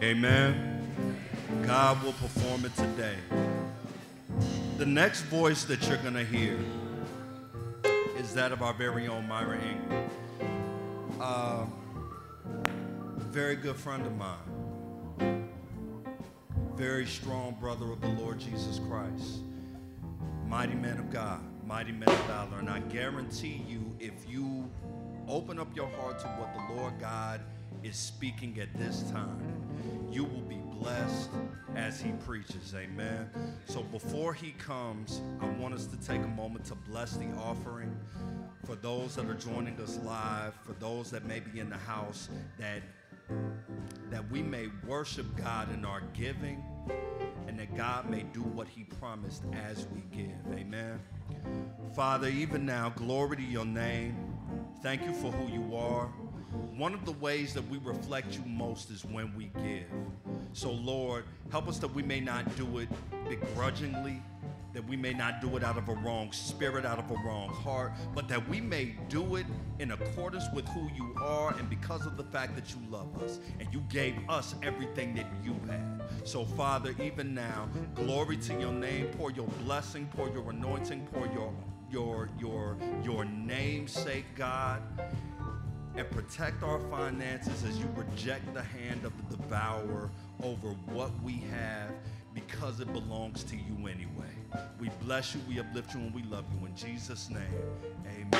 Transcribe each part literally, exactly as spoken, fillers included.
Amen. God will perform it today. The next voice that you're going to hear is that of our very own Myra Ingram. Uh, very good friend of mine. Very strong brother of the Lord Jesus Christ. Mighty man of God, mighty man of valor. And I guarantee you, if you open up your heart to what the Lord God is speaking at this time, you will be blessed as he preaches. Amen. So before he comes, I want us to take a moment to bless the offering. For those that are joining us live, for those that may be in the house, that that we may worship God in our giving, and that God may do what he promised as we give. Amen. Father, even now, glory to your name. Thank you for who you are. One of the ways that we reflect you most is when we give. So, Lord, help us that we may not do it begrudgingly, that we may not do it out of a wrong spirit, out of a wrong heart, but that we may do it in accordance with who you are and because of the fact that you love us and you gave us everything that you had. So, Father, even now, glory to your name. Pour your blessing, pour your anointing, pour your your your your namesake, God. And protect our finances as you reject the hand of the devourer over what we have, because it belongs to you anyway. We bless you, we uplift you, and we love you. In Jesus' name, amen.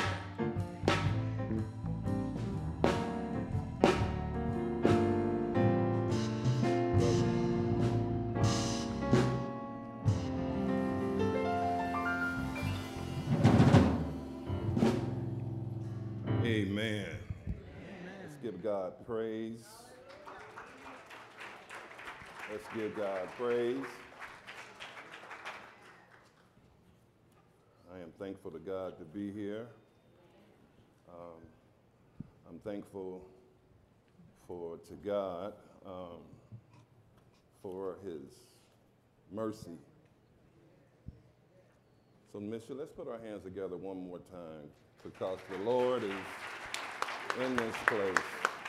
Amen. Let's give God praise. Let's give God praise. I am thankful to God to be here. Um, I'm thankful for to God um, for his mercy. So, Mister, let's put our hands together one more time, because the Lord is in this place.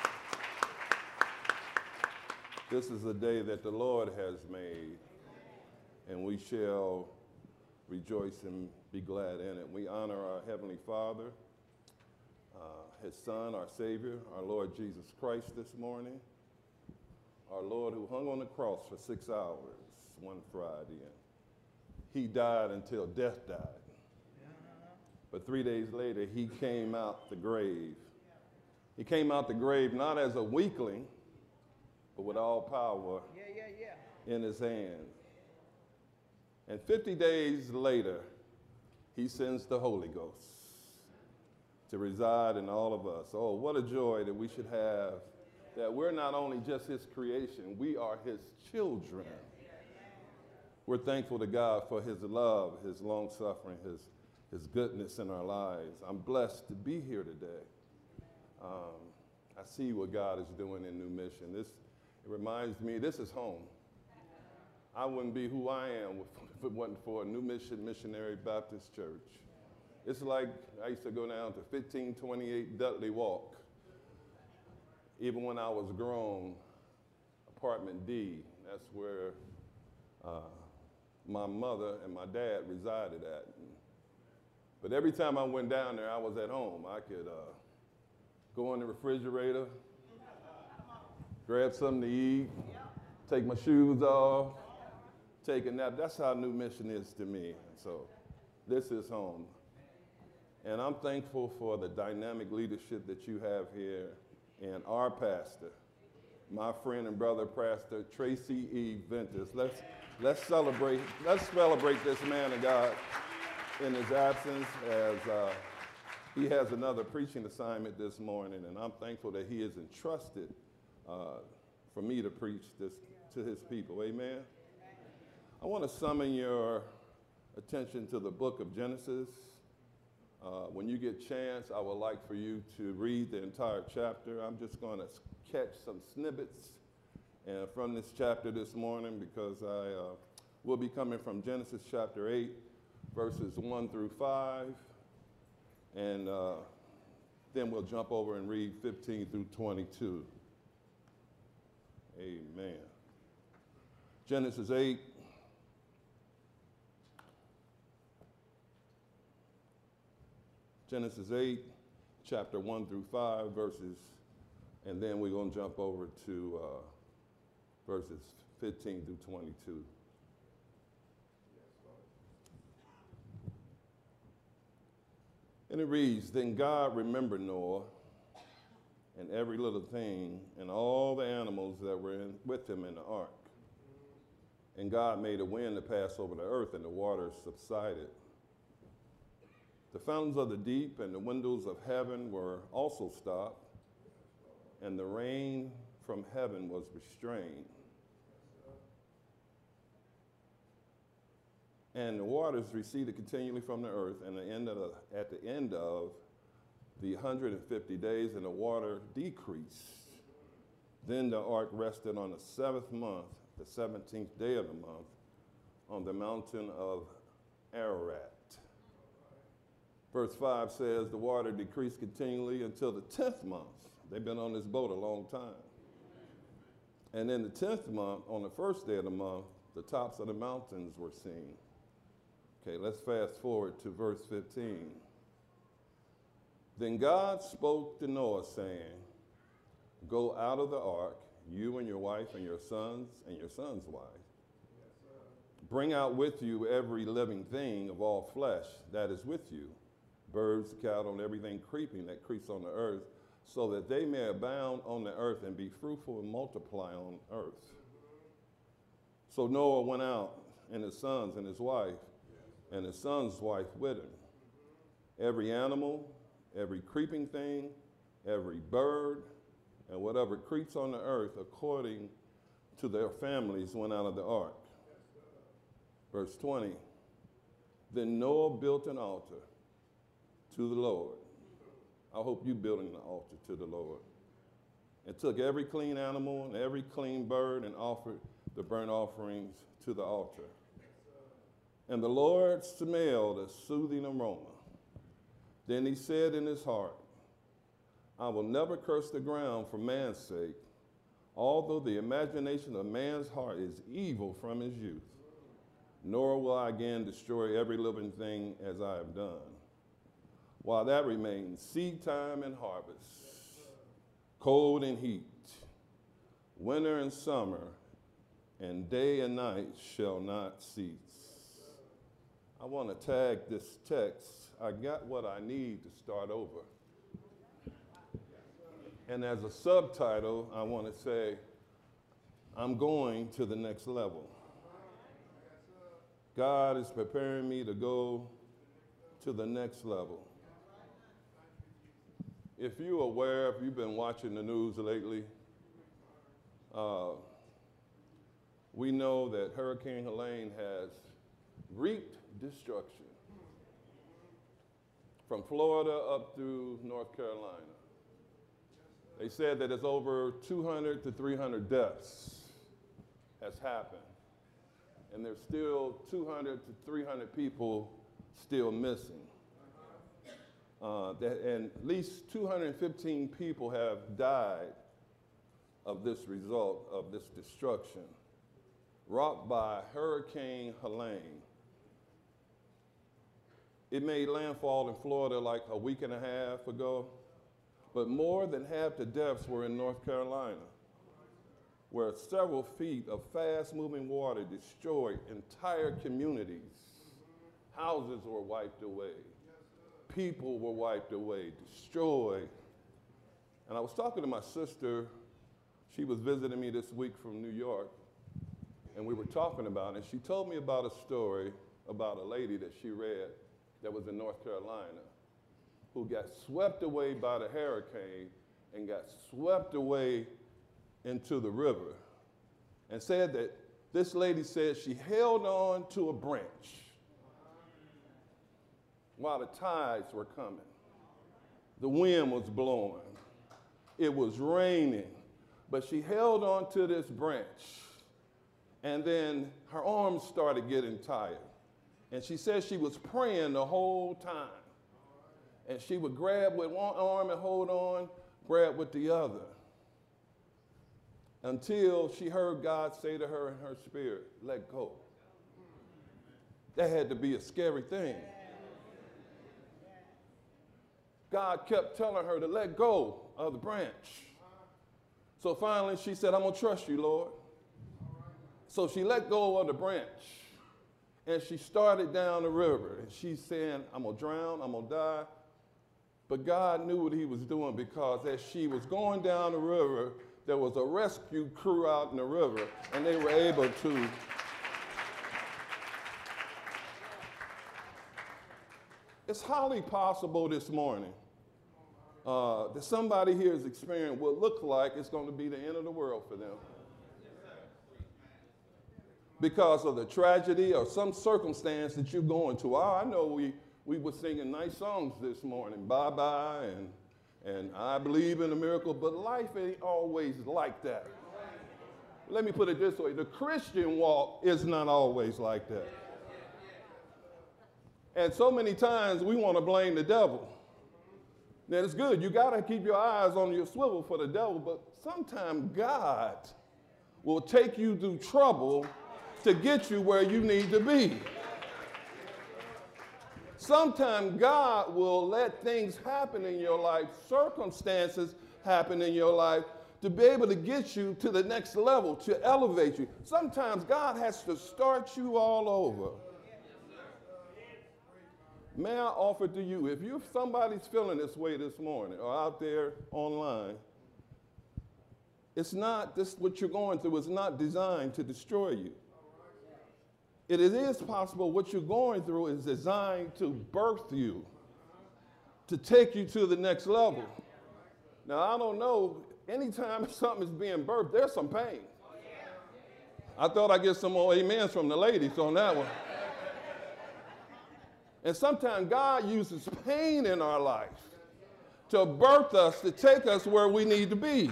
This is a day that the Lord has made, and we shall rejoice and be glad in it. We honor our Heavenly Father, uh, his Son, our Savior, our Lord Jesus Christ this morning, our Lord who hung on the cross for six hours one Friday, and he died until death died. But three days later, he came out the grave. He came out the grave not as a weakling, but with all power yeah, yeah, yeah. in his hand. And fifty days later, he sends the Holy Ghost to reside in all of us. Oh, what a joy that we should have, that we're not only just his creation, we are his children. We're thankful to God for his love, his long suffering, his, his goodness in our lives. I'm blessed to be here today. Um, I see what God is doing in New Mission. This it reminds me, this is home. I wouldn't be who I am if it wasn't for New Mission Missionary Baptist Church. It's like I used to go down to fifteen twenty-eight Dudley Walk. Even when I was grown, apartment D, that's where uh, my mother and my dad resided at. But every time I went down there, I was at home. I could uh, go in the refrigerator, grab something to eat, take my shoes off, take a nap. That's how New Mission is to me. So this is home. And I'm thankful for the dynamic leadership that you have here, and our pastor, my friend and brother pastor, Tracy E. Ventus. Let's, let's celebrate, let's celebrate this man of God in his absence, as uh, he has another preaching assignment this morning, and I'm thankful that he is entrusted uh, for me to preach this to his people. Amen. I want to summon your attention to the book of Genesis. Uh, when you get a chance, I would like for you to read the entire chapter. I'm just going to catch some snippets uh, from this chapter this morning, because I uh, will be coming from Genesis chapter eight, verses one through five, and uh, then we'll jump over and read fifteen through twenty-two. Amen. Genesis eight. Genesis eight, chapter one through five, verses, and then we're going to jump over to uh, verses fifteen through twenty-two. And it reads, Then God remembered Noah and every little thing and all the animals that were in, with him in the ark. And God made a wind to pass over the earth, and the waters subsided. The fountains of the deep and the windows of heaven were also stopped, and the rain from heaven was restrained. And the waters receded continually from the earth, and the end of the, at the end of the one hundred fifty days, and the water decreased. Then the ark rested on the seventh month, the seventeenth day of the month, on the mountain of Ararat. Verse five says, the water decreased continually until the tenth month. They've been on this boat a long time. And in the tenth month, on the first day of the month, the tops of the mountains were seen. Okay, let's fast forward to verse fifteen. Then God spoke to Noah, saying, Go out of the ark, you and your wife and your sons and your son's wife. Bring out with you every living thing of all flesh that is with you, birds, cattle, and everything creeping that creeps on the earth, so that they may abound on the earth and be fruitful and multiply on earth. So Noah went out, and his sons and his wife, and his son's wife with him. Every animal, every creeping thing, every bird, and whatever creeps on the earth according to their families went out of the ark. Verse twenty, Then Noah built an altar to the Lord. I hope you're building an altar to the Lord. And took every clean animal and every clean bird and offered the burnt offerings to the altar. And the Lord smelled a soothing aroma. Then he said in his heart, I will never curse the ground for man's sake, although the imagination of man's heart is evil from his youth. Nor will I again destroy every living thing as I have done. While that remains, seed time and harvest, cold and heat, winter and summer, and day and night shall not cease. I want to tag this text, I got what I need to start over. And as a subtitle, I want to say, I'm going to the next level. God is preparing me to go to the next level. If you're aware, if you've been watching the news lately, uh, we know that Hurricane Helene has reaped destruction from Florida up through North Carolina. They said that it's over two hundred to three hundred deaths has happened. And there's still two hundred to three hundred people still missing. Uh, that, and at least two hundred fifteen people have died of this result, of this destruction, wrought by Hurricane Helene. It made landfall in Florida like a week and a half ago, but more than half the deaths were in North Carolina, where several feet of fast-moving water destroyed entire communities. Houses were wiped away. People were wiped away, destroyed. And I was talking to my sister. She was visiting me this week from New York, and we were talking about it. She told me about a story about a lady that she read that was in North Carolina who got swept away by the hurricane and got swept away into the river, and said that this lady said she held on to a branch while the tides were coming. The wind was blowing. It was raining, but she held on to this branch, and then her arms started getting tired. And she said she was praying the whole time. And she would grab with one arm and hold on, grab with the other. until she heard God say to her in her spirit, let go. That had to be a scary thing. God kept telling her to let go of the branch. So finally she said, I'm going to trust you, Lord. So she let go of the branch and she started down the river. And she's saying, I'm going to drown, I'm going to die. But God knew what he was doing, because as she was going down the river, there was a rescue crew out in the river, and they were able to It's highly possible this morning uh, that somebody here is experiencing what looks like it's going to be the end of the world for them, because of the tragedy or some circumstance that you're going to. Oh, I know we, we were singing nice songs this morning, bye-bye, and, and I believe in a miracle, but life ain't always like that. Let me put it this way. The Christian walk is not always like that. And so many times we want to blame the devil. Now, it's good. You got to keep your eyes on your swivel for the devil, but sometimes God will take you through trouble to get you where you need to be. Sometimes God will let things happen in your life, circumstances happen in your life, to be able to get you to the next level, to elevate you. Sometimes God has to start you all over. May I offer to you, if you somebody's feeling this way this morning or out there online, it's not this what you're going through is not designed to destroy you. It is possible what you're going through is designed to birth you, to take you to the next level. Now, I don't know, anytime something is being birthed, there's some pain. I thought I'd get some more amens from the ladies on that one. And sometimes God uses pain in our life to birth us, to take us where we need to be.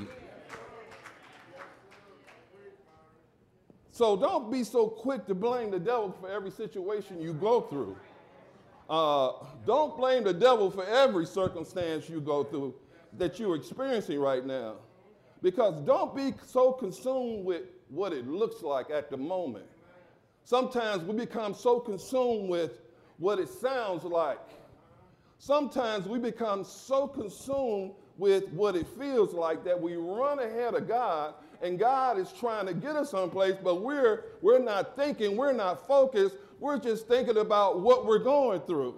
So don't be so quick to blame the devil for every situation you go through. Uh, don't blame the devil for every circumstance you go through that you're experiencing right now. Because don't be so consumed with what it looks like at the moment. Sometimes we become so consumed with what it sounds like. Sometimes we become so consumed with what it feels like that we run ahead of God, and God is trying to get us someplace, but we're, we're not thinking, we're not focused, we're just thinking about what we're going through.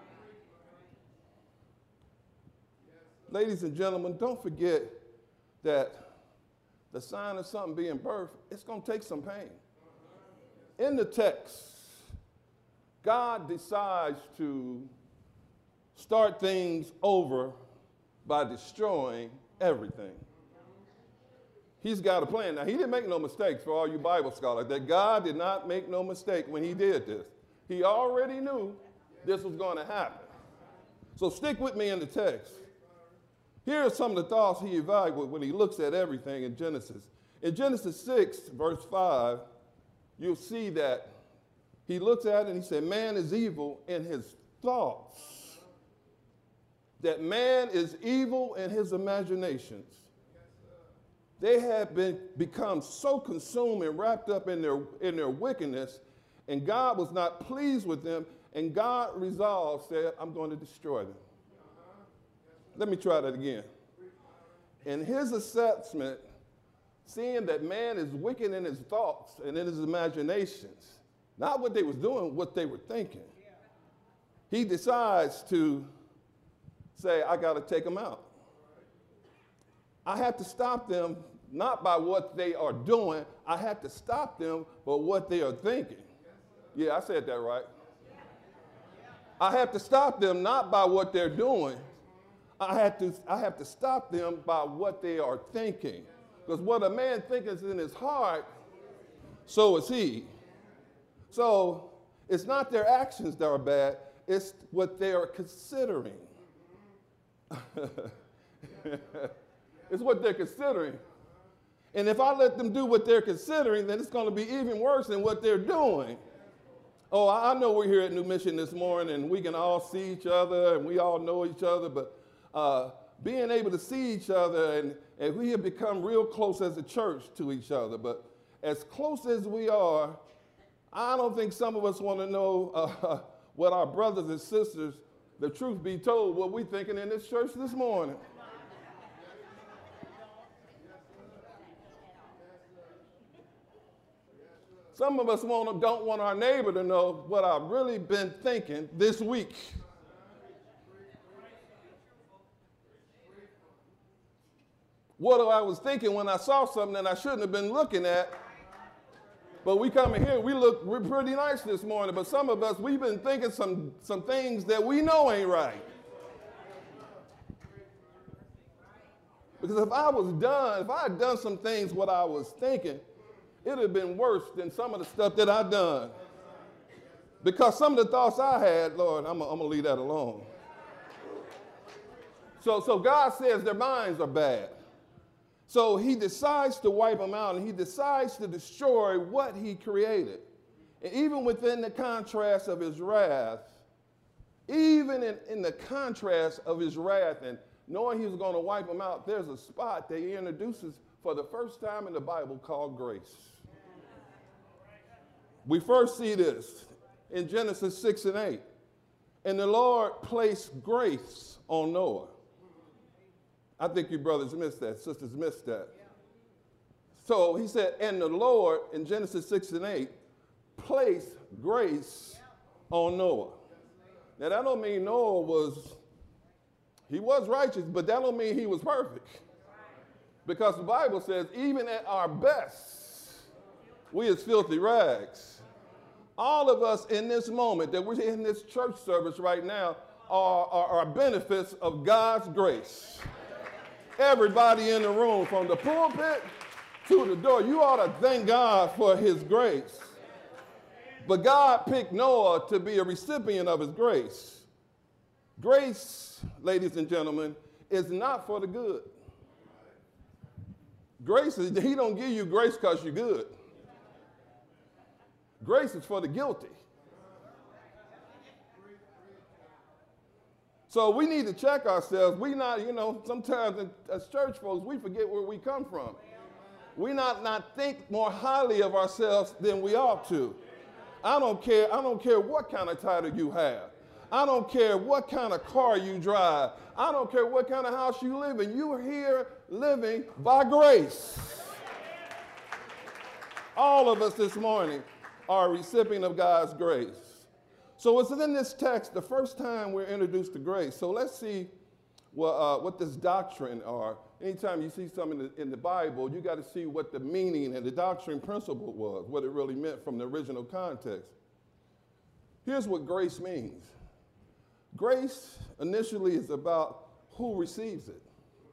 Ladies and gentlemen, don't forget that the sign of something being birthed, it's going to take some pain. In the text, God decides to start things over by destroying everything. He's got a plan. Now, he didn't make no mistakes, for all you Bible scholars, that God did not make no mistake when he did this. He already knew this was going to happen. So stick with me in the text. Here are some of the thoughts he evaluated when he looks at everything in Genesis. In Genesis six, verse five, you'll see that he looks at it and he said, man is evil in his thoughts. That man is evil in his imaginations. They have been become so consumed and wrapped up in their, in their wickedness, and God was not pleased with them, and God resolved, said, I'm going to destroy them. Let me try that again. In his assessment, seeing that man is wicked in his thoughts and in his imaginations, not what they was doing, what they were thinking. He decides to say, I got to take them out. I have to stop them, not by what they are doing. I have to stop them by what they are thinking. Yeah, I said that right. I have to stop them not by what they're doing. I have to, I have to stop them by what they are thinking. Because what a man thinketh in his heart, so is he. So it's not their actions that are bad, it's what they are considering. It's what they're considering. And if I let them do what they're considering, then it's going to be even worse than what they're doing. Oh, I know we're here at New Mission this morning, and we can all see each other, and we all know each other, but uh, being able to see each other, and, and we have become real close as a church to each other. But as close as we are, I don't think some of us want to know uh, what our brothers and sisters, the truth be told, what we're thinking in this church this morning. Some of us want, don't want our neighbor to know what I've really been thinking this week. What I was thinking when I saw something that I shouldn't have been looking at. But we come in here, we look we're pretty nice this morning, but some of us, we've been thinking some, some things that we know ain't right. Because if I was done, if I had done some things what I was thinking, it would have been worse than some of the stuff that I've done. Because some of the thoughts I had, Lord, I'm going to leave that alone. So, so God says their minds are bad. So he decides to wipe them out, and he decides to destroy what he created. And even within the contrast of his wrath, even in, in the contrast of his wrath and knowing he was going to wipe them out, there's a spot that he introduces for the first time in the Bible called grace. We first see this in Genesis six and eight. And the Lord placed grace on Noah. I think you brothers missed that, sisters missed that. So he said, and the Lord, in Genesis six and eight, placed grace on Noah. Now that don't mean Noah was, he was righteous, but that don't mean he was perfect. Because the Bible says, even at our best, we as filthy rags. All of us in this moment that we're in this church service right now are, are, are benefits of God's grace. Everybody in the room, from the pulpit to the door, you ought to thank God for his grace. But God picked Noah to be a recipient of his grace. Grace, ladies and gentlemen, is not for the good. Grace is, he don't give you grace because you're good. Grace is for the guilty. So we need to check ourselves. We not, you know, sometimes as church folks, we forget where we come from. We not, not think more highly of ourselves than we ought to. I don't care, I don't care what kind of title you have. I don't care what kind of car you drive. I don't care what kind of house you live in. You are here living by grace. All of us this morning are a recipient of God's grace. So it's in this text, the first time we're introduced to grace. So let's see what, uh, what this doctrine are. Anytime you see something in the, in the Bible, you got to see what the meaning and the doctrine principle was, what it really meant from the original context. Here's what grace means. Grace initially is about who receives it.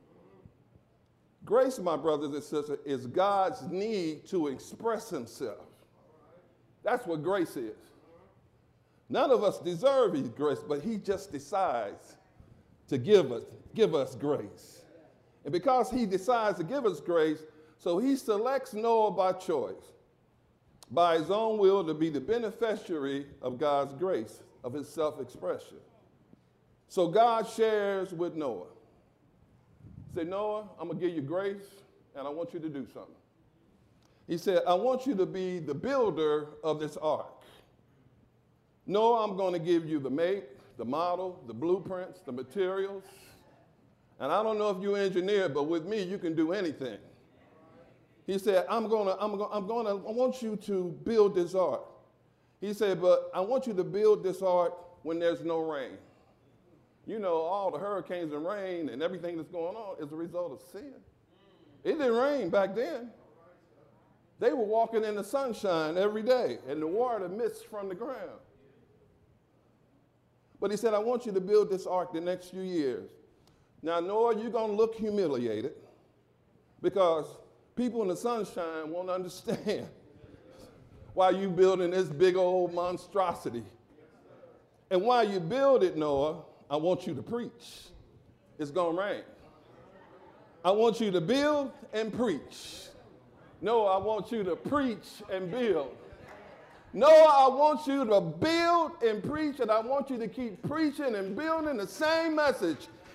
Grace, my brothers and sisters, is God's need to express himself. That's what grace is. None of us deserve his grace, but he just decides to give us, give us grace. And because he decides to give us grace, so he selects Noah by choice, by his own will, to be the beneficiary of God's grace, of his self-expression. So God shares with Noah. Say, Noah, I'm going to give you grace, and I want you to do something. He said, I want you to be the builder of this ark. Noah, I'm going to give you the make, the model, the blueprints, the materials. And I don't know if you're an engineer, but with me, you can do anything. He said, I'm going to, I'm going, I'm going to, I want you to build this ark. He said, but I want you to build this ark when there's no rain. You know, all the hurricanes and rain and everything that's going on is a result of sin. It didn't rain back then. They were walking in the sunshine every day, and the water mist from the ground. But he said, I want you to build this ark the next few years. Now, Noah, you're going to look humiliated because people in the sunshine won't understand why you building this big old monstrosity. And while you build it, Noah, I want you to preach. It's going to rain. I want you to build and preach. No, I want you to preach and build. No, I want you to build and preach, and I want you to keep preaching and building the same message,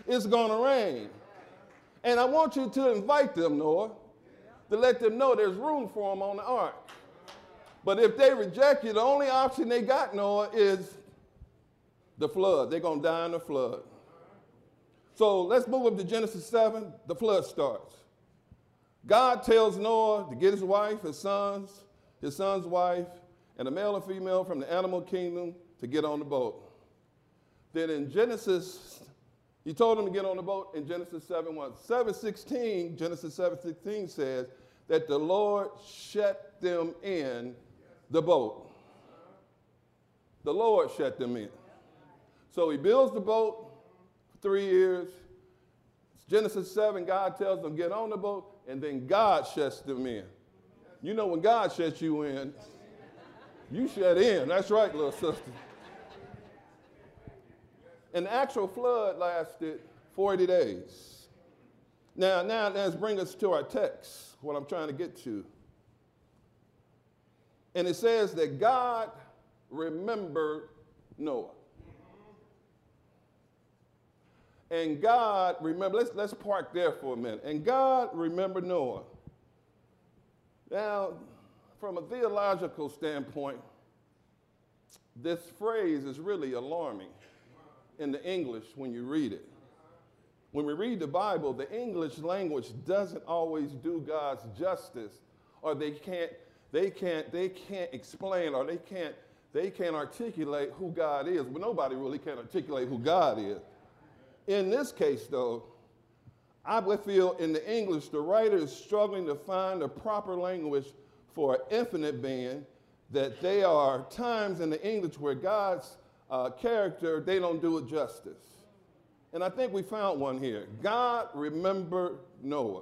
it's going to rain. And I want you to invite them, Noah, to let them know there's room for them on the ark. But if they reject you, the only option they got, Noah, is the flood. They're going to die in the flood. So let's move up to Genesis seven. The flood starts. God tells Noah to get his wife, his sons, his son's wife, and a male and female from the animal kingdom to get on the boat. Then in Genesis, he told them to get on the boat in Genesis seven one. seven sixteen, Genesis seven sixteen says that the Lord shut them in the boat. The Lord shut them in. So he builds the boat for three years. Genesis seven, God tells them get on the boat, and then God shuts them in. You know when God shuts you in, you shut in. That's right, little sister. And the actual flood lasted forty days. Now, now let's bring us to our text, what I'm trying to get to. And it says that God remembered Noah. And God remembered, let's, let's park there for a minute. And God remembered Noah. Now, from a theological standpoint, this phrase is really alarming in the English when you read it. When we read the Bible, the English language doesn't always do God's justice, or they can't, they can't, they can't explain, or they can't, they can't articulate who God is. But nobody really can articulate who God is. In this case, though, I would feel in the English, the writer is struggling to find the proper language for an infinite being, that there are times in the English where God's uh, character, they don't do it justice. And I think we found one here. God remembered Noah.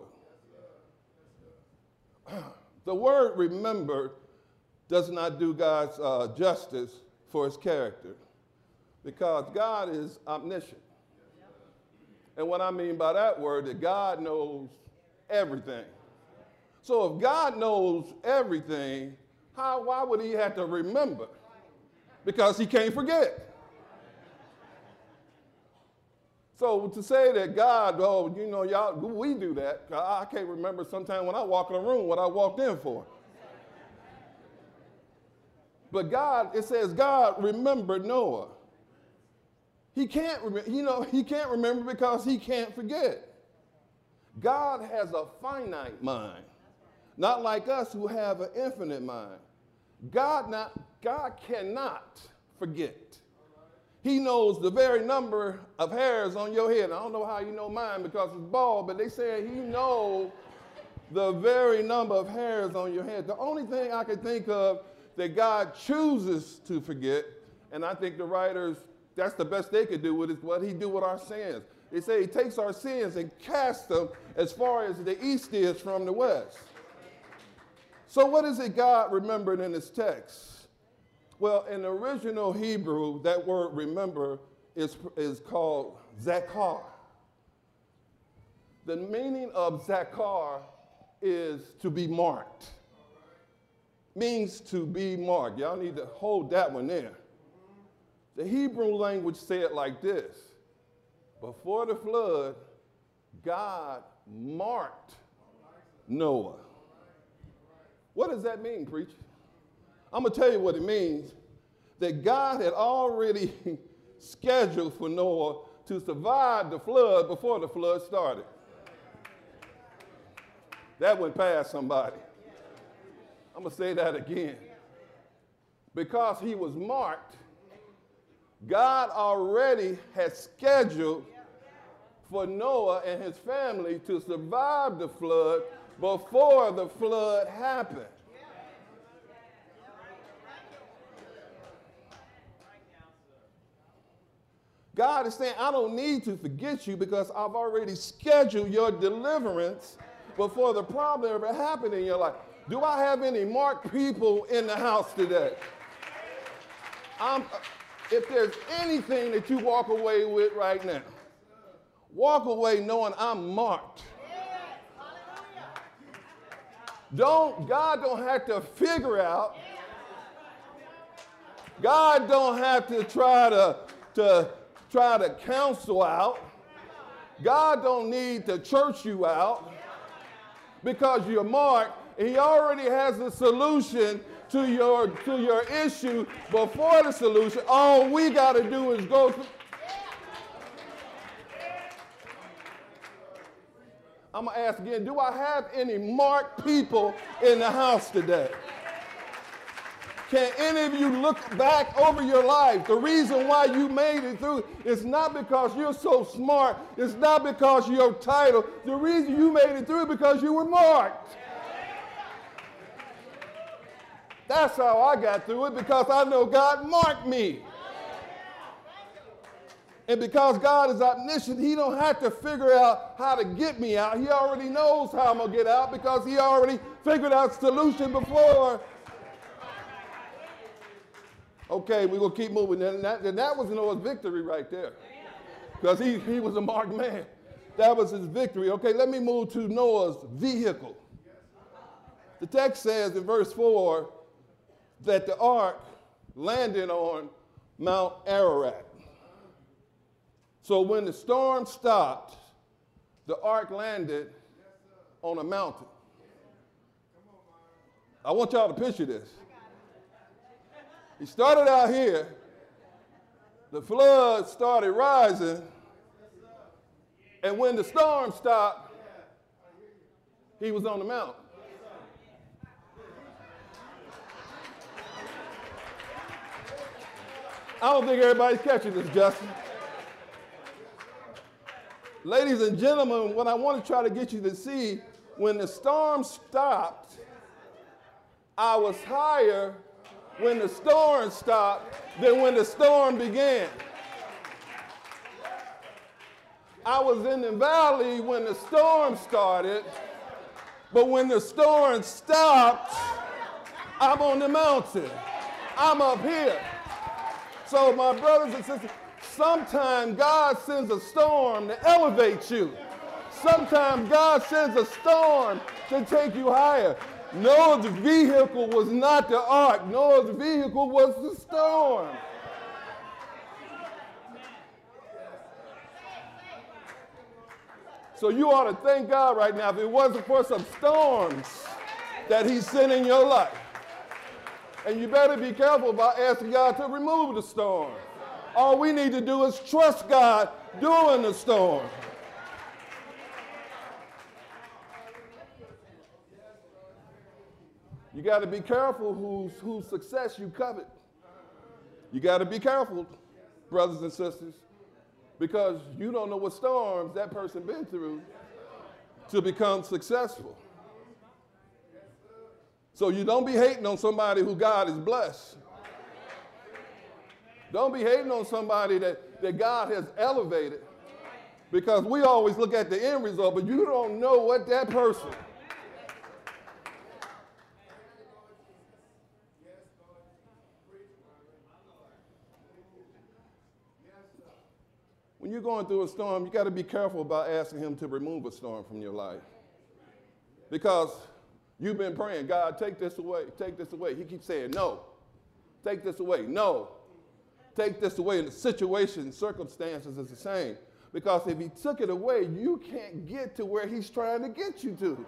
The word remember does not do God's uh, justice for his character, because God is omniscient. And what I mean by that word, that God knows everything. So if God knows everything, how, why would he have to remember? Because he can't forget. So to say that God, oh, you know, y'all, we do that. I can't remember sometime when I walk in a room what I walked in for. But God, it says God remembered Noah. He can't remember, you know, he can't remember because he can't forget. God has a finite mind, not like us who have an infinite mind. God, not, God cannot forget. He knows the very number of hairs on your head. I don't know how you know mine because it's bald, but they say he knows the very number of hairs on your head. The only thing I can think of that God chooses to forget, and I think the writers, that's the best they could do with it, is what he do with our sins. They say he takes our sins and casts them as far as the east is from the west. So what is it God remembered in this text? Well, in the original Hebrew, that word remember is, is called zakar. The meaning of zakar is to be marked. Means to be marked. Y'all need to hold that one there. The Hebrew language said like this: before the flood, God marked Noah. What does that mean, preacher? I'm going to tell you what it means. That God had already scheduled for Noah to survive the flood before the flood started. That went past somebody. I'm going to say that again. Because he was marked, God already had scheduled for Noah and his family to survive the flood before the flood happened. God is saying, I don't need to forget you because I've already scheduled your deliverance before the problem ever happened in your life. Do I have any marked people in the house today? I'm, if there's anything that you walk away with right now, walk away knowing I'm marked. Don't, God don't have to figure out. God don't have to try to, to try to counsel out. God don't need to church you out because you're marked. He already has a solution to your, to your issue before the solution. All we got to do is go through. I'm going to ask again, do I have any marked people in the house today? Can any of you look back over your life? The reason why you made it through is not because you're so smart. It's not because you're title. The reason you made it through is because you were marked. That's how I got through it, because I know God marked me. And because God is omniscient, he don't have to figure out how to get me out. He already knows how I'm going to get out because he already figured out the solution before. Okay, we're going to keep moving. And that, and that was Noah's victory right there, because he, he was a marked man. That was his victory. Okay, let me move to Noah's vehicle. The text says in verse four that the ark landed on Mount Ararat. So when the storm stopped, the ark landed on a mountain. I want y'all to picture this. He started out here. The flood started rising. And when the storm stopped, he was on the mountain. I don't think everybody's catching this, Justin. Ladies and gentlemen, what I want to try to get you to see, when the storm stopped, I was higher when the storm stopped than when the storm began. I was in the valley when the storm started, but when the storm stopped, I'm on the mountain. I'm up here. So my brothers and sisters, sometimes God sends a storm to elevate you. Sometimes God sends a storm to take you higher. Noah's vehicle was not the ark. Noah's vehicle was the storm. So you ought to thank God right now if it wasn't for some storms that he sent in your life. And you better be careful about asking God to remove the storm. All we need to do is trust God during the storm. You got to be careful whose, whose success you covet. You got to be careful, brothers and sisters, because you don't know what storms that person been through to become successful. So you don't be hating on somebody who God has blessed. Don't be hating on somebody that, that God has elevated, because we always look at the end result, but you don't know what that person. When you're going through a storm, you got to be careful about asking him to remove a storm from your life, because you've been praying, God, take this away, take this away. He keeps saying, no, take this away, no. Take this away, and the situation, circumstances is the same. Because if he took it away, you can't get to where he's trying to get you to.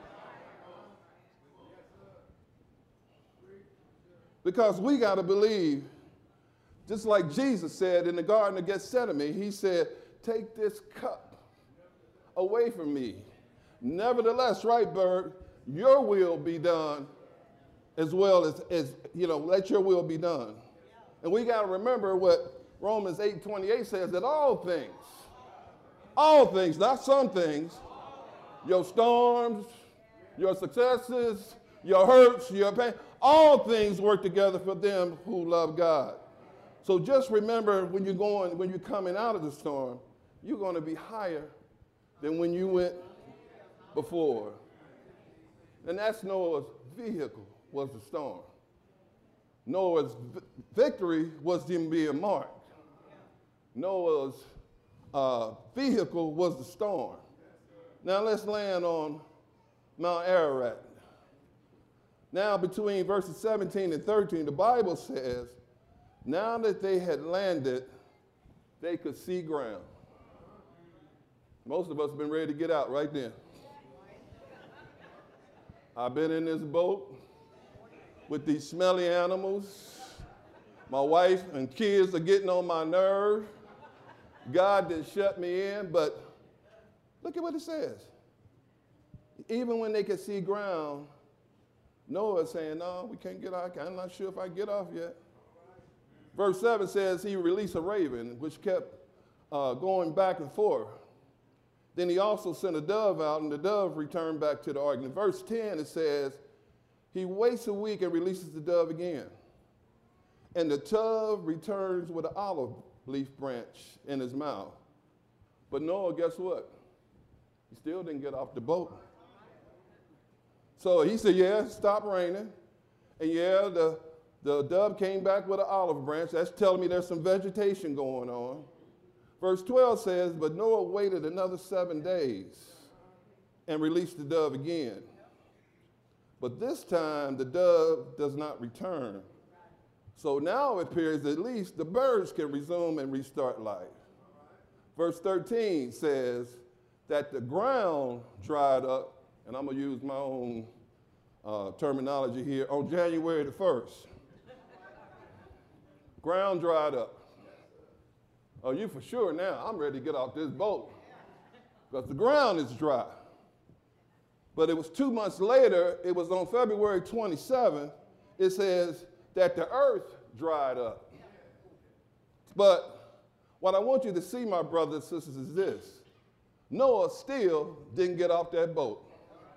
Because we got to believe, just like Jesus said in the Garden of Gethsemane, he said, take this cup away from me. Nevertheless, right, Bert, your will be done as well as, as, you know, let your will be done. And we got to remember what Romans eight twenty-eight says, that all things, all things, not some things, your storms, your successes, your hurts, your pain, all things work together for them who love God. So just remember, when you're going, when you're coming out of the storm, you're going to be higher than when you went before. And that's Noah's vehicle, was the storm. Noah's victory was him being marked. Noah's uh, vehicle was the storm. Now let's land on Mount Ararat. Now between verses seventeen and thirteen, the Bible says, now that they had landed, they could see ground. Most of us have been ready to get out right then. I've been in this boat with these smelly animals. My wife and kids are getting on my nerve. God did shut me in, but look at what it says. Even when they could see ground, Noah saying, no, we can't get out. I'm not sure if I get off yet. Verse seven says he released a raven, which kept uh, going back and forth. Then he also sent a dove out, and the dove returned back to the ark. In verse ten, it says, he waits a week and releases the dove again. And the dove returns with an olive leaf branch in his mouth. But Noah, guess what? He still didn't get off the boat. So he said, yeah, stop raining. And yeah, the, the dove came back with an olive branch. That's telling me there's some vegetation going on. Verse twelve says, but Noah waited another seven days and released the dove again. But this time the dove does not return. So now it appears at least the birds can resume and restart life. Verse thirteen says that the ground dried up, and I'm going to use my own uh, terminology here, on January the first. Ground dried up. Oh, you for sure now, I'm ready to get off this boat because the ground is dry. But it was two months later, it was on February twenty-seventh, it says that the earth dried up. But what I want you to see, my brothers and sisters, is this. Noah still didn't get off that boat.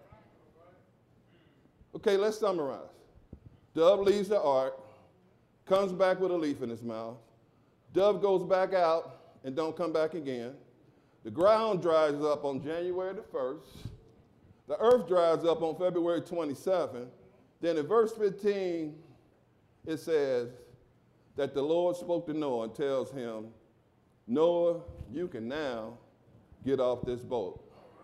Okay, let's summarize. Dove leaves the ark, comes back with a leaf in his mouth. Dove goes back out and don't come back again. The ground dries up on January the first. The earth dries up on February twenty-seventh. Then in verse fifteen, it says that the Lord spoke to Noah and tells him, Noah, you can now get off this boat.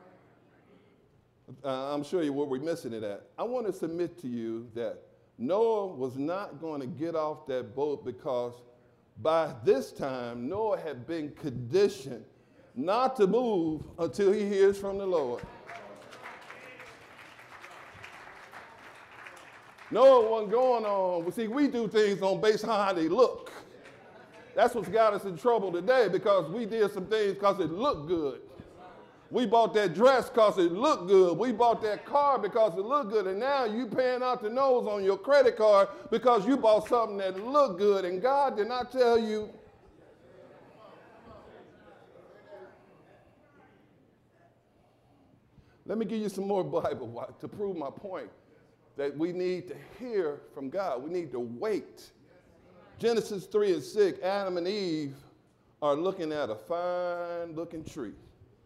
Uh, I'm sure you where we're missing it at. I want to submit to you that Noah was not going to get off that boat because by this time, Noah had been conditioned not to move until he hears from the Lord. Noah wasn't going on. See, we do things on based on how they look. That's what's got us in trouble today because we did some things because it looked good. We bought that dress because it looked good. We bought that car because it looked good. And now you paying out the nose on your credit card because you bought something that looked good. And God did not tell you. Let me give you some more Bible to prove my point that we need to hear from God. We need to wait. Genesis three and six, Adam and Eve are looking at a fine looking tree.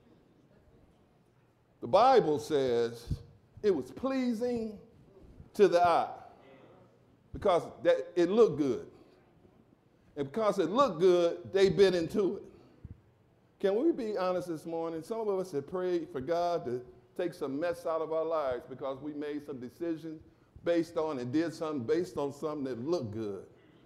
The Bible says it was pleasing to the eye because that it looked good. And because it looked good, they bit into it. Can we be honest this morning? Some of us have prayed for God to take some mess out of our lives because we made some decisions based on and did something based on something that looked good.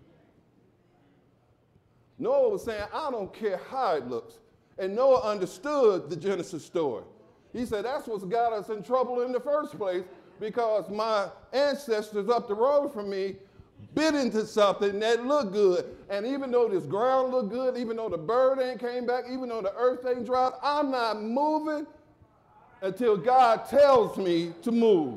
Noah was saying, I don't care how it looks. And Noah understood the Genesis story. He said, that's what's got us in trouble in the first place because my ancestors up the road from me bit into something that looked good. And even though this ground looked good, even though the bird ain't came back, even though the earth ain't dried, I'm not moving until God tells me to move.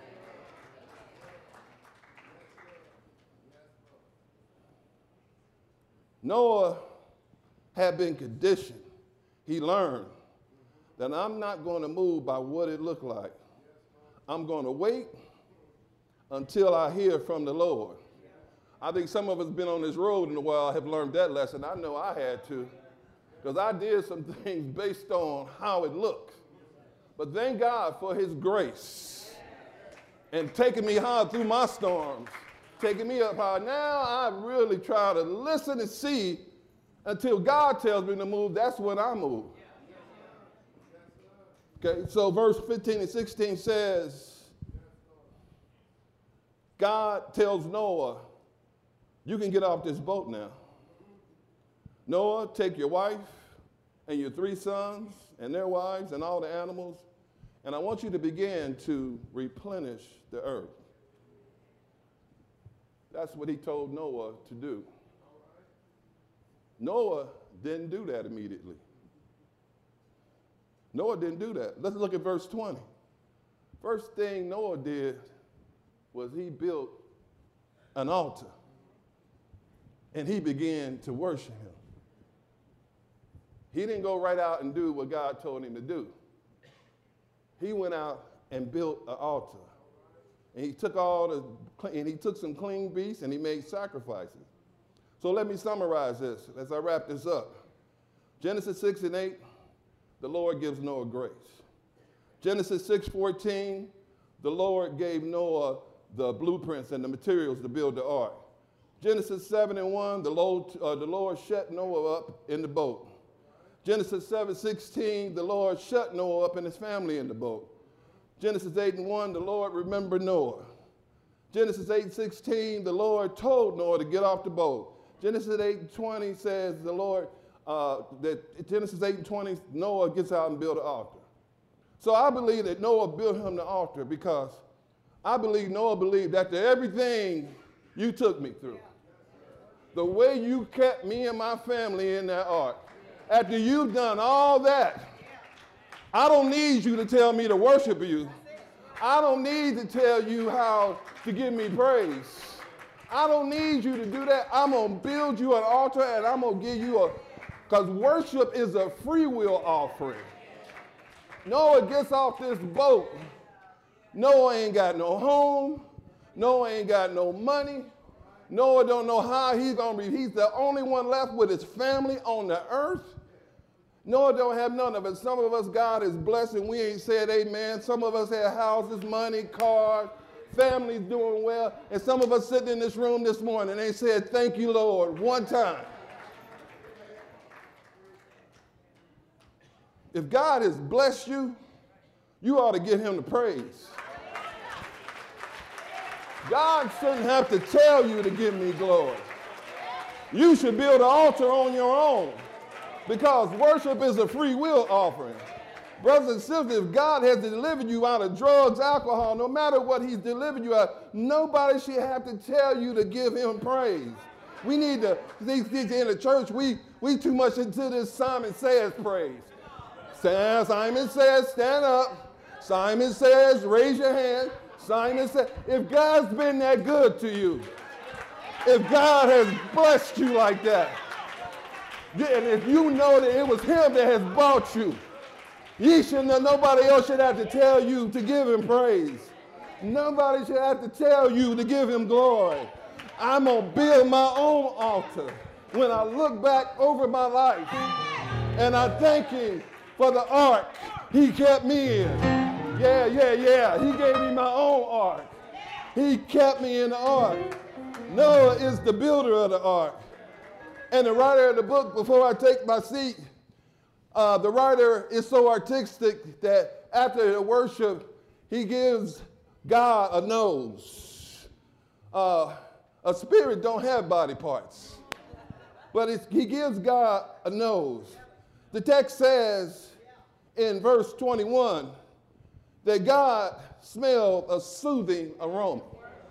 Noah had been conditioned. He learned that I'm not going to move by what it looked like. I'm going to wait until I hear from the Lord. I think some of us been on this road in a while have learned that lesson. I know I had to because I did some things based on how it looked. But thank God for his grace and taking me high through my storms, taking me up high. Now I really try to listen and see until God tells me to move. That's when I move. Okay, so verse fifteen and sixteen says, God tells Noah, you can get off this boat now. Noah, take your wife and your three sons and their wives and all the animals, and I want you to begin to replenish the earth. That's what he told Noah to do. Noah didn't do that immediately. Noah didn't do that. Let's look at verse twenty. First thing Noah did was he built an altar, and he began to worship him. He didn't go right out and do what God told him to do. He went out and built an altar. And he took all the, and he took some clean beasts and he made sacrifices. So let me summarize this as I wrap this up. Genesis six and eight, the Lord gives Noah grace. Genesis six fourteen, the Lord gave Noah the blueprints and the materials to build the ark. Genesis seven and one, the Lord, uh, the Lord shut Noah up in the boat. Genesis seven sixteen, the Lord shut Noah up and his family in the boat. Genesis eight and one, the Lord remembered Noah. Genesis eight sixteen, the Lord told Noah to get off the boat. Genesis eight twenty says the Lord, uh, that Genesis eight and twenty, Noah gets out and builds an altar. So I believe that Noah built him the altar because I believe Noah believed after everything you took me through, the way you kept me and my family in that ark, after you've done all that, I don't need you to tell me to worship you. I don't need to tell you how to give me praise. I don't need you to do that. I'm going to build you an altar and I'm going to give you a, because worship is a free will offering. Noah gets off this boat. Noah ain't got no home. Noah ain't got no money. Noah don't know how he's going to be. He's the only one left with his family on the earth. Noah don't have none of it. Some of us, God is blessing. We ain't said amen. Some of us have houses, money, cars, families doing well. And some of us sitting in this room this morning ain't said, thank you, Lord, one time. If God has blessed you, you ought to give him the praise. God shouldn't have to tell you to give me glory. You should build an altar on your own because worship is a free will offering. Brothers and sisters, if God has delivered you out of drugs, alcohol, no matter what he's delivered you out, nobody should have to tell you to give him praise. We need to, these things in the church, we, we too much into this Simon Says praise. Simon says, stand up. Simon says, raise your hand. Simon said, if God's been that good to you, if God has blessed you like that, and if you know that it was him that has bought you, ye should know, nobody else should have to tell you to give him praise. Nobody should have to tell you to give him glory. I'm going to build my own altar when I look back over my life and I thank him for the ark he kept me in. Yeah, yeah, yeah. He gave me my own ark. He kept me in the ark. Noah is the builder of the ark. And the writer of the book, before I take my seat, uh, the writer is so artistic that after the worship, he gives God a nose. Uh, a spirit don't have body parts, but it's, he gives God a nose. The text says in verse twenty-one, that God smelled a soothing aroma.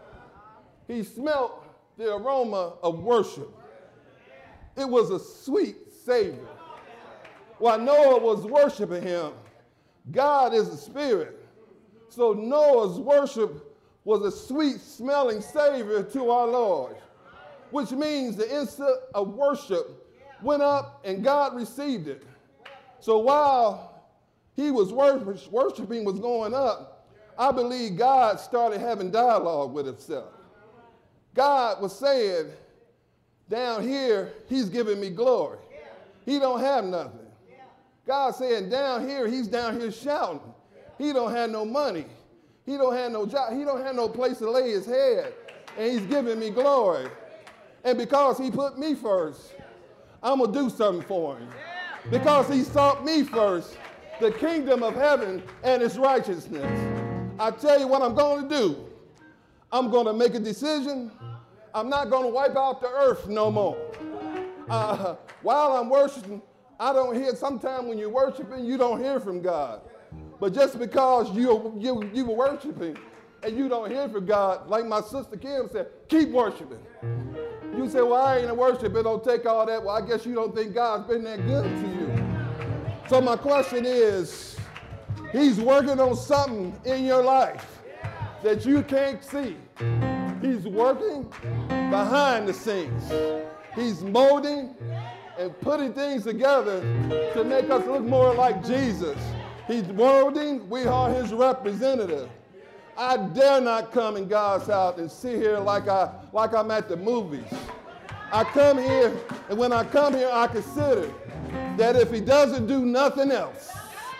He smelled the aroma of worship. It was a sweet savor. While Noah was worshiping him, God is a spirit. So Noah's worship was a sweet smelling savor to our Lord, which means the instant of worship went up and God received it. So while he was worshiping was going up, I believe God started having dialogue with himself. God was saying, down here, he's giving me glory. He don't have nothing. God saying, down here, he's down here shouting. He don't have no money. He don't have no job. He don't have no place to lay his head. And he's giving me glory. And because he put me first, I'm going to do something for him. Because he sought me first, the kingdom of heaven and its righteousness. I tell you what I'm going to do. I'm going to make a decision. I'm not going to wipe out the earth no more. Uh, while I'm worshiping, I don't hear, sometimes when you're worshiping, you don't hear from God. But just because you, you, you were worshiping and you don't hear from God, like my sister Kim said, keep worshiping. You say, well, I ain't a worshiper, don't take all that. Well, I guess you don't think God's been that good to you. So my question is, he's working on something in your life that you can't see. He's working behind the scenes. He's molding and putting things together to make us look more like Jesus. He's molding, we are his representative. I dare not come in God's house and sit here like, I, like I'm at the movies. I come here, and when I come here, I consider that if he doesn't do nothing else,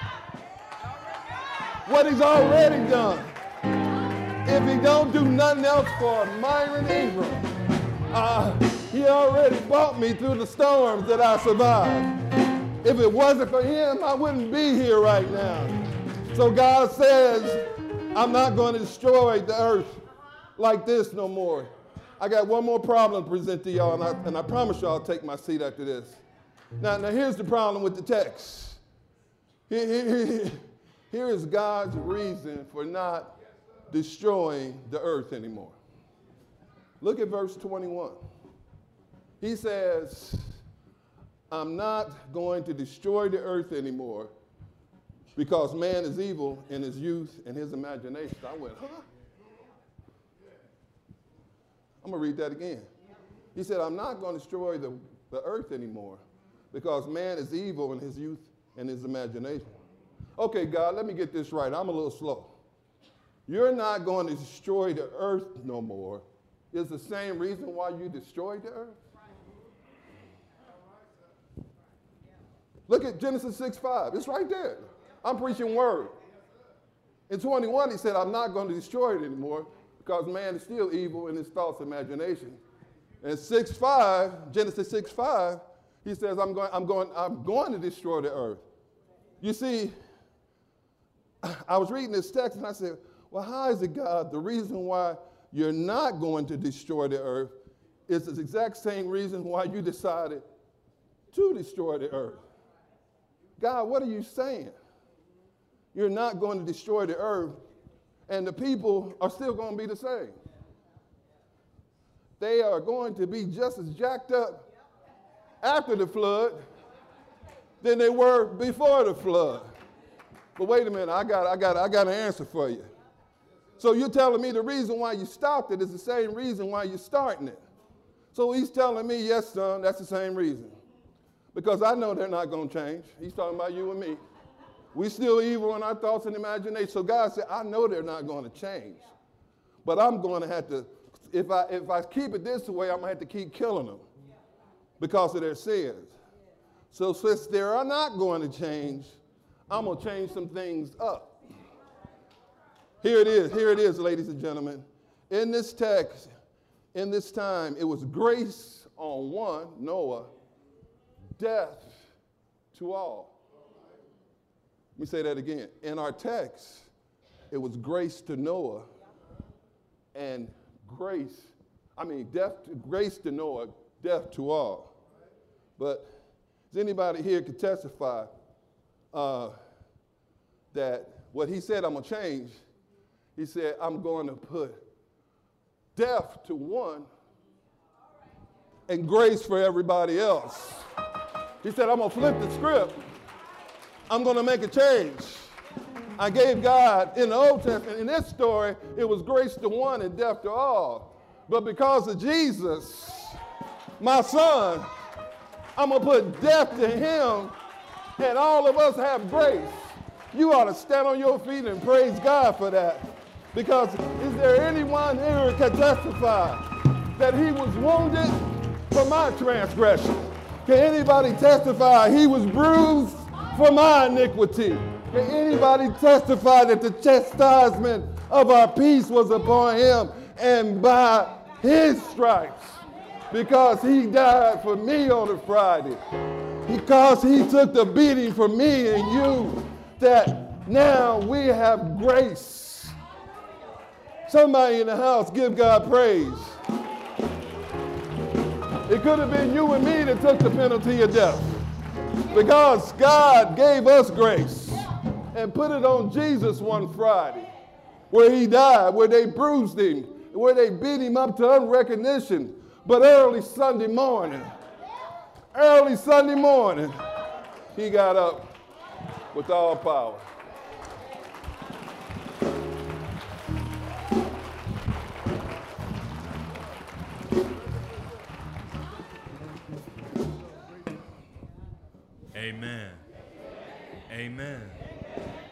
what he's already done, if he don't do nothing else for Myron Ingram, uh, he already brought me through the storms that I survived. If it wasn't for him, I wouldn't be here right now. So God says, I'm not going to destroy the earth like this no more. I got one more problem to present to y'all, and I, and I promise y'all I'll take my seat after this. Now, now here's the problem with the text. Here, here, here, here is God's reason for not destroying the earth anymore. Look at verse twenty-one. He says, I'm not going to destroy the earth anymore because man is evil in his youth and his imagination. I went, huh? I'm going to read that again. He said, I'm not going to destroy the, the earth anymore because man is evil in his youth and his imagination. Okay, God, let me get this right. I'm a little slow. You're not going to destroy the earth no more. Is the same reason why you destroyed the earth? Look at Genesis six five. It's right there. I'm preaching word. In twenty-one, he said, I'm not going to destroy it anymore because man is still evil in his thoughts and imagination. And six five, Genesis six five, he says, I'm going, I'm going, I'm going to destroy the earth. You see, I was reading this text and I said, well, how is it, God, the reason why you're not going to destroy the earth is the exact same reason why you decided to destroy the earth? God, what are you saying? You're not going to destroy the earth, and the people are still going to be the same. They are going to be just as jacked up after the flood than they were before the flood. But wait a minute, I got, I got, I got an answer for you. So you're telling me the reason why you stopped it is the same reason why you're starting it. So he's telling me, yes, son, that's the same reason. Because I know they're not going to change. He's talking about you and me. We still evil in our thoughts and imagination. So God said, I know they're not going to change. But I'm going to have to, if I, if I keep it this way, I'm going to have to keep killing them because of their sins. So since they are not going to change, I'm going to change some things up. Here it is. Here it is, ladies and gentlemen. In this text, in this time, it was grace on one, Noah, death to all. Let me say that again. In our text, it was grace to Noah and grace, I mean, death to, grace to Noah, death to all. But does anybody here could testify uh, that what he said I'm going to change, he said I'm going to put death to one and grace for everybody else. He said, I'm going to flip the script. I'm going to make a change. I gave God, in the Old Testament, in this story, it was grace to one and death to all. But because of Jesus, my son, I'm going to put death to him, and all of us have grace. You ought to stand on your feet and praise God for that. Because is there anyone here who can testify that he was wounded for my transgression? Can anybody testify he was bruised for my iniquity? Can anybody testify that the chastisement of our peace was upon him, and by his stripes, because he died for me on a Friday, because he took the beating for me and you, that now we have grace. Somebody in the house give God praise. It could have been you and me that took the penalty of death. Because God gave us grace and put it on Jesus one Friday, where he died, where they bruised him, where they beat him up to unrecognition. But early Sunday morning, early Sunday morning, he got up with all power. Amen. Amen.